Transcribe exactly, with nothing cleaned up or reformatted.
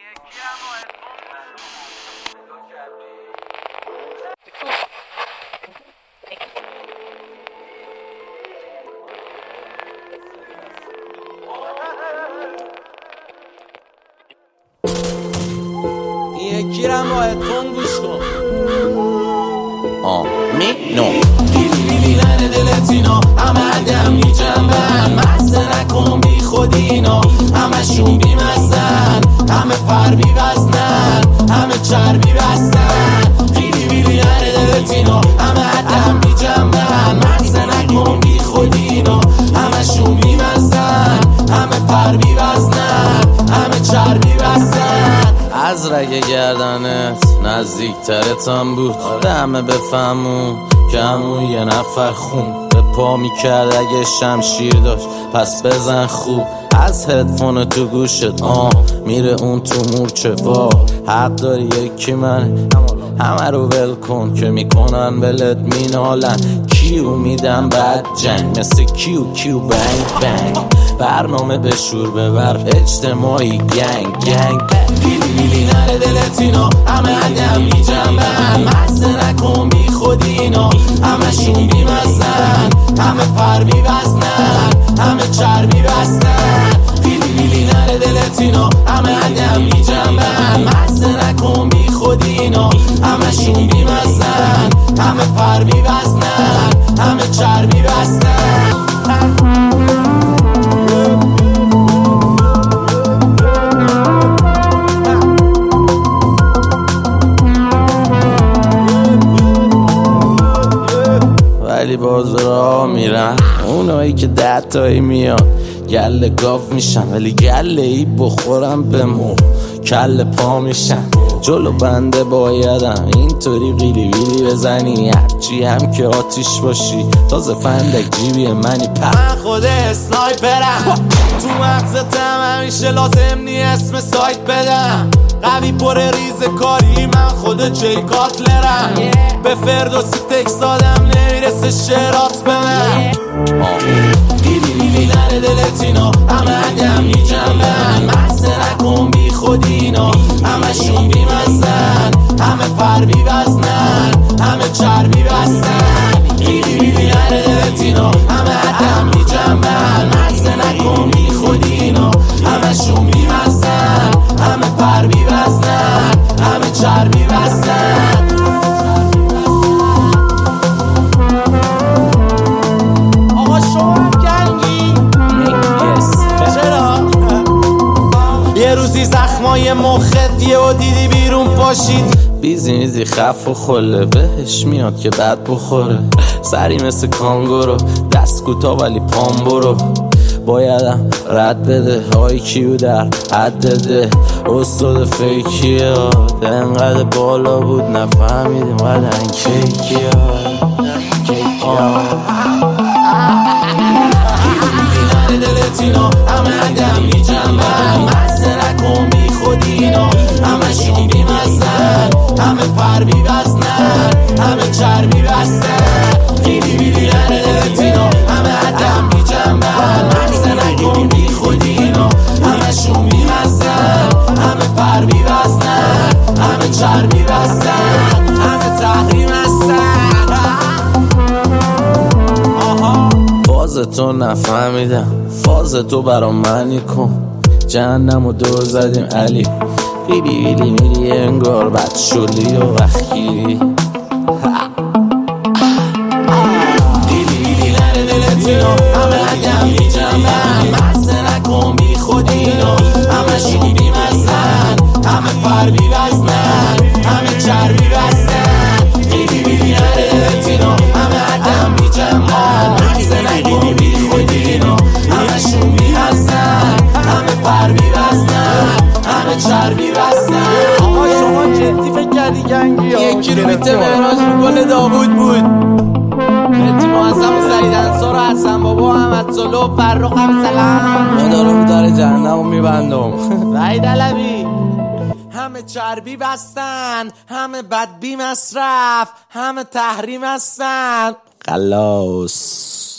یکی رم با ادفون گوش کن. آه می نو بیلی بیلی نره دلت اینا، همه عدم می جنبن، مزه نکن بی خود اینا، همه شون بی مزن، همه پر بی وزنن، همه چربی بستن. بیلی بیلی نره دلت اینا، همه عدم می جنبن، مزه نکن بی خود اینا، همه شون بی مزن، همه پر بی وزنن، همه چربی بستن. از رگ گردنت نزدیک ترتم بود، همه بفهمون که همون یه نفر خون به پا میکرد اگه شمشیر داشت پس بزن خوب. از هدفون تو گوشت آه میره اون تو مورچه وا، حق داری یکی من همه رو ول کن که میکنن ولت مینالن. کیو میدم بعد جنگ مثل کیو کیو بنگ بنگ، برنامه به شور ببر اجتماعی گنگ گنگ. بیلی بیلی نره دلت اینا، همه عدم می جنبن، مزه نکن بی خود اینا، همه شون بی مزن، همه پر بی وزنن، همه چربی بستن. بیلی بیلی نره دلت اینا، همه عدم می جنبن، مزه نکن بی خود اینا، همه شون بی مزن، همه پر بی وزنن، همه چربی بستن. ولی باز را میرن اونایی که ده تایی میان گله گاف میشن، ولی گله ای بخورم به مو کل پا میشن. جلو بنده بایدم اینطوری قیلی ویلی بزنی، هرچی هم که آتیش باشی تازه فندک جیبی منی. من خود اسنایپرم، تو مغزتم همیشه لازم نی اسم سایت بدم، قوی پر ریز کاری من خود جی کاتلرم، به فردوسی تکس دادم نمیرسه شرات به من. بیلی بیلی نره دلت اینا، همه عدم می جنبن، مزه نکن بی خود اینا، همه شون بی مزن، همه پر بی وزنن، همه چربی بستن. بیلی بیلی نره دلت اینا، همه عدم می جنبن، مزه نکن بی خود اینا، همه شون بی مزن، همه پر بی وزنن، همه چربی بستن. آقا شما هم گنگی؟ چرا؟ یه روزی زخمای مخت یه و دیدی بیرون پاشید، بیزی میزی خف و خله بهش میاد که بد بخوره، سری مثل کانگورو دست کوتا ولی پام برو. بایدم رد بده های کیو در حد ده، استاد فیکی ها انقدر بالا بود نفهمیدیم قدن کیکی ها کیکی ها. بیلی دلت اینا، همه عدم می جنبن، مزه نکن بی خود اینا، همه شون بی مزن، همه پر بی وزنن، همه چربی بستن. بیلی بیلی نره دلت اینا، همه عدم می جنبن، مزه نکن بی خود اینا، همه شون بی مزن، همه پر بی وزنن، همه چربی بستن، همه تحریم هستن. فاز تو نفهمیدم، فاز تو برا منی کن، جهنم و دور زدیم علی. بیلی بیلی میری انگار بد شلی و وخیری. بیلی بیلی نره دلت اینا، همه عدم می جنبن، مزه نکن بی خود اینا، همه شون بی مزن، همه پر بی وزنن، همه چربی بستن. بیلی بیلی نره دلت اینا، همه عدم می جنبن، مزه نکن بی خود اینا، همه شون بی مزن، همه پر بی وزنن، همه چربی بستن. آقا شما جدی فکر کردی گنگی ها؟ یکی رو بیته مهراج رو گل داوود بود، مهدی معظم و سعید انصار و حسن بابا و احمد صلح و فرخ هم سلام. خدا رو در جهنم رو میبندم. وحید علوی. همه چربی بستن، همه بدبی مصرف، همه تحریم هستن. خلاص